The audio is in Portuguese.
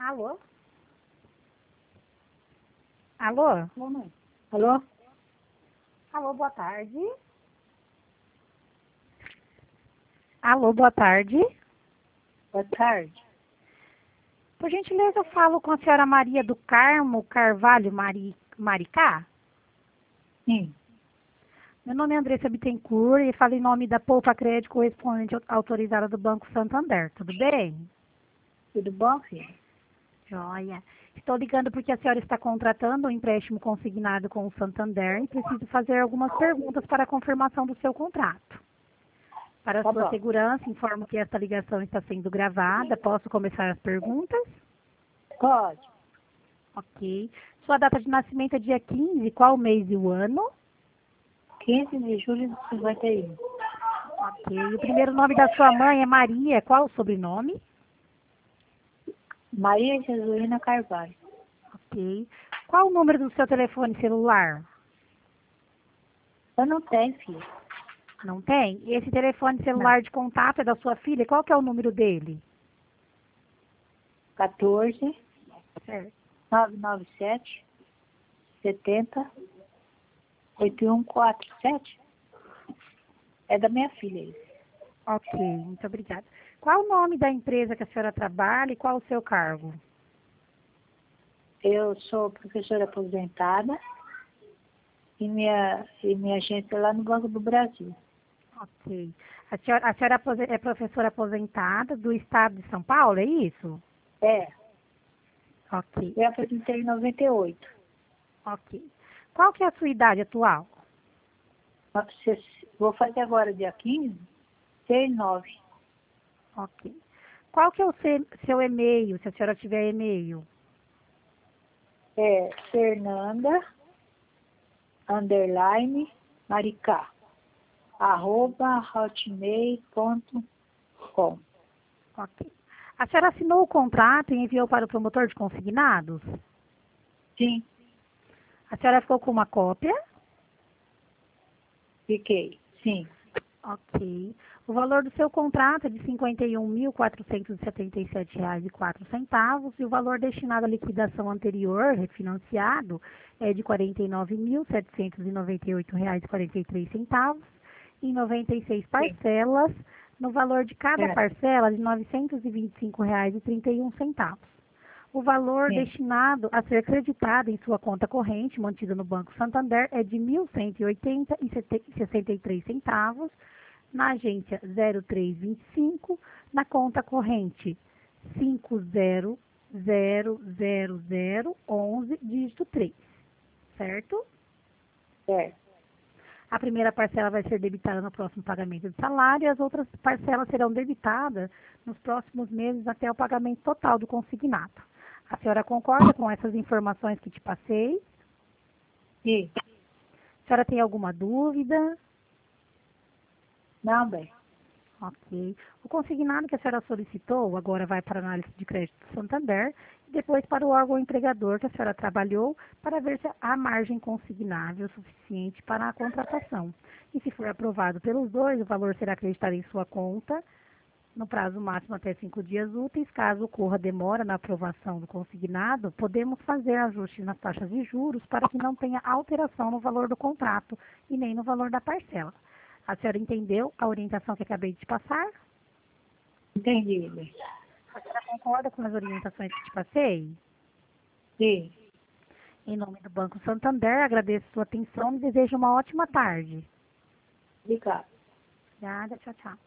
Alô? Alô? Mamãe. Alô? Alô, boa tarde. Alô, boa tarde. Boa tarde. Por gentileza, eu falo com a senhora Maria do Carmo Carvalho Maricá. Sim. Meu nome é Andressa Bittencourt e falo em nome da Poupa Crédito correspondente autorizada do Banco Santander. Tudo bem? Tudo bom, filho? Joia. Estou ligando porque a senhora está contratando um empréstimo consignado com o Santander e preciso fazer algumas perguntas para a confirmação do seu contrato. Para a Tá sua bom. segurança, informo que esta ligação está sendo gravada. Posso começar as perguntas? Pode. Ok. Sua data de nascimento é dia 15, qual o mês e o ano? 15 de julho de 51. Ok. O primeiro nome da sua mãe é Maria, qual o sobrenome? Maria Jesuína Carvalho. Ok. Qual o número do seu telefone celular? Eu não tenho, filho. Não tem? Esse telefone Não. celular de contato é da sua filha, qual que é o número dele? 14 Certo. 997 70 8147. É da minha filha isso. Ok, muito obrigada. Qual o nome da empresa que a senhora trabalha e qual o seu cargo? Eu sou professora aposentada e minha agência é lá no Banco do Brasil. Ok. A senhora é professora aposentada do estado de São Paulo, é isso? É, Ok, eu aposentei em 98. ok. Qual que é a sua idade atual? Vou fazer agora, dia 15, 69. Ok. Qual que é o seu e-mail, se a senhora tiver e-mail? É Fernanda, _ Maricá, @hotmail.com. Ok. A senhora assinou o contrato e enviou para o promotor de consignados? Sim, A senhora ficou com uma cópia? fiquei. Sim, Ok. O valor do seu contrato é de R$ 51.477,04 e o valor destinado à liquidação anterior, refinanciado, é de R$ 49.798,43 em 96 sim. parcelas, no valor de cada É, parcela de R$ 925,31. O valor sim. destinado a ser creditado em sua conta corrente, mantida no Banco Santander, é de R$ 1.180,63, na agência 0325, na conta corrente 500011, dígito 3, certo? É, A primeira parcela vai ser debitada no próximo pagamento de salário e as outras parcelas serão debitadas nos próximos meses até o pagamento total do consignado. A senhora concorda com essas informações que te passei? sim. A senhora tem alguma dúvida? Não, bem. Ok. O consignado que a senhora solicitou agora vai para a análise de crédito do Santander e depois para o órgão empregador que a senhora trabalhou para ver se há margem consignável suficiente para a contratação. E se for aprovado pelos dois, o valor será acreditado em sua conta no prazo máximo até 5 dias úteis. Caso ocorra demora na aprovação do consignado, podemos fazer ajustes nas taxas de juros para que não tenha alteração no valor do contrato e nem no valor da parcela. A senhora entendeu a orientação que acabei de te passar? Entendi, bem. A senhora concorda com as orientações que te passei? Sim. Em nome do Banco Santander, agradeço sua atenção e desejo uma ótima tarde. Obrigada. Obrigada, tchau, tchau.